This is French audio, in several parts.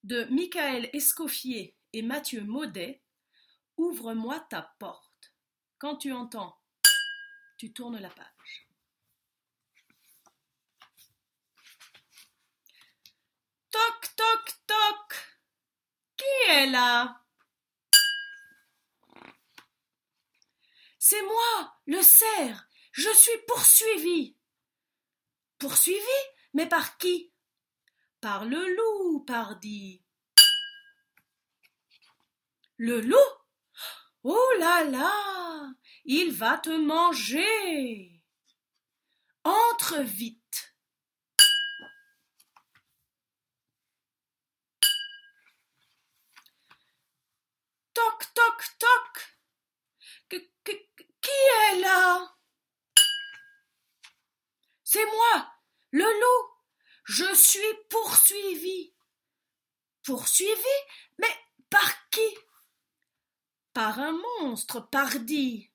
de Michael Escoffier et Mathieu Maudet, Ouvre-moi ta porte. Quand tu entends, tu tournes la page. Toc, toc, toc. Qui est là? C'est moi, le cerf. Je suis poursuivi. Poursuivi? Mais par qui? Par le loup, pardi. Le loup? Oh là là! Il va te manger! Entre vite! Toc, toc, toc! Qui est là? C'est moi, le loup! Je suis poursuivi. Poursuivi? Mais par qui? Par un monstre, pardi.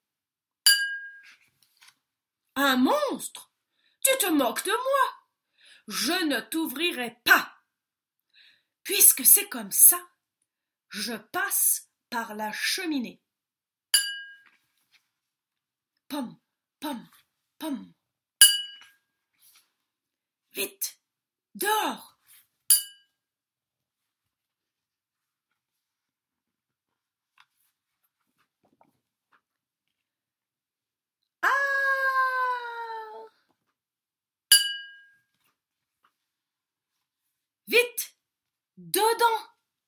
Un monstre? Tu te moques de moi? Je ne t'ouvrirai pas. Puisque c'est comme ça, je passe par la cheminée. Pom, pom, pom. Vite, dehors! Ah! Vite, dedans!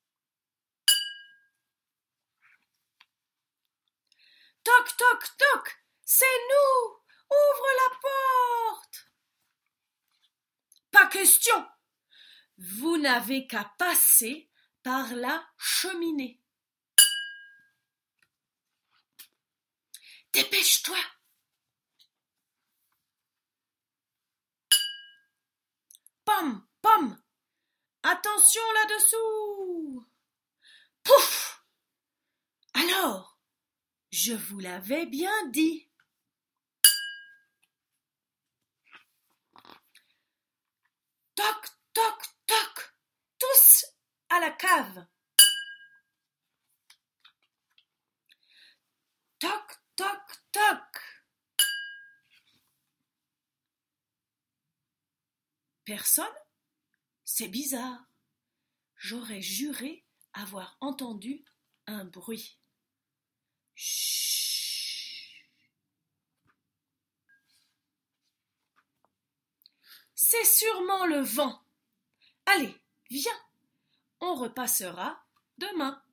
Toc, toc, toc! C'est nous! Ouvre la porte! Pas question! Vous n'avez qu'à passer par la cheminée. Dépêche-toi! Pom, pom! Attention là-dessous! Pouf! Alors, je vous l'avais bien dit. Toc, toc, toc! Tous à la cave! Toc, toc, toc! Personne? C'est bizarre. J'aurais juré avoir entendu un bruit. Chut. C'est sûrement le vent. Allez, viens, on repassera demain.